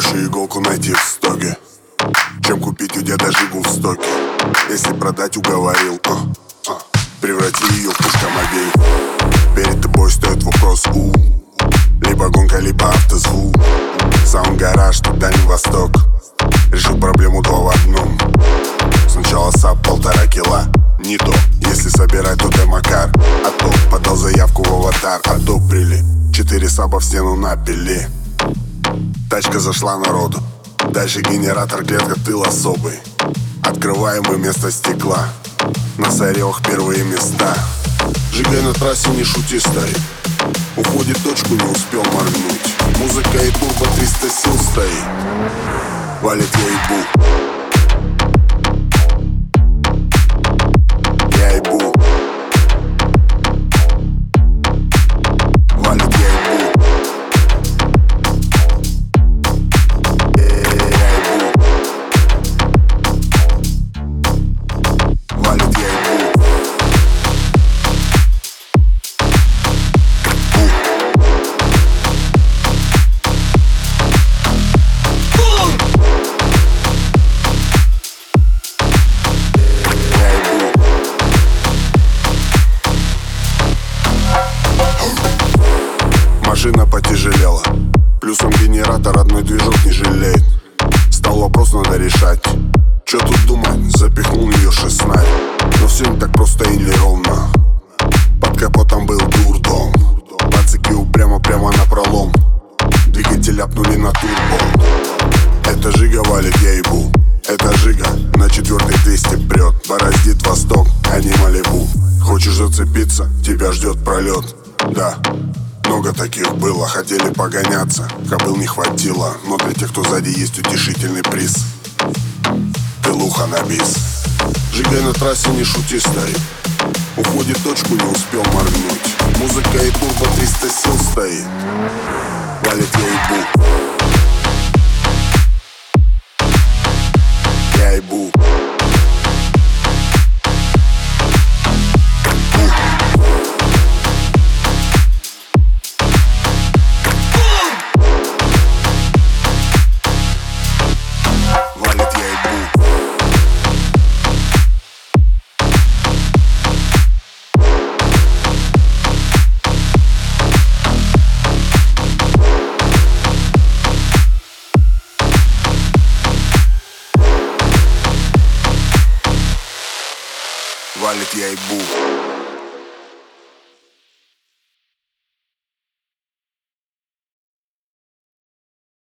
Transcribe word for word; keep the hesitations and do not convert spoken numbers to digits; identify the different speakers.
Speaker 1: Проще иголку найти в стоге, чем купить у деда жигу в стоке. Если продать уговорил, а, а, преврати ее в пушкомобиль. Перед тобой стоит вопрос у либо гонка, либо автозвук. Саунд-гараж, тут Дальний Восток. Решил проблему два в одном. Сначала сап полтора кило. Не то, если собирать, то демокар. А то подал заявку в аватар. Одобрили, четыре саба в стену напили. Тачка зашла народу. Дальше генератор, клетка, тыл особый. Открываем мы вместо стекла. На Саревах первые места. Жигай на трассе, не шути, старик. Уходит точку, не успел моргнуть. Музыка и турбо, триста сил стоит. Валит я ебу. Я ебу. Валит я ебу. Я ебу. Валит я ебу. Машина потяжелела, плюсом генератор одной движок не жалеет. Стал вопрос, надо решать. Чё тут думать, запихнул в неё шестнадцать. Но все не так просто и не ровно. Под капотом был дурдом. Пацаки упрямо прямо на пролом. Двигатель ляпнули на турбо. Это жига валит, я ебу. Это жига на четвертой двести прет. Бороздит восток, а не Малибу. Хочешь зацепиться, тебя ждет пролет. Да, много таких было, хотели погоняться, кобыл не хватило. Но для тех, кто сзади, есть утешительный приз. Пилуха на бис. Жигай на трассе, не шути, старик. Уходит точку, не успел моргнуть. Музыка и турбо, триста сил стоит. Валит я ебу. Я ебу. Валит я ебу.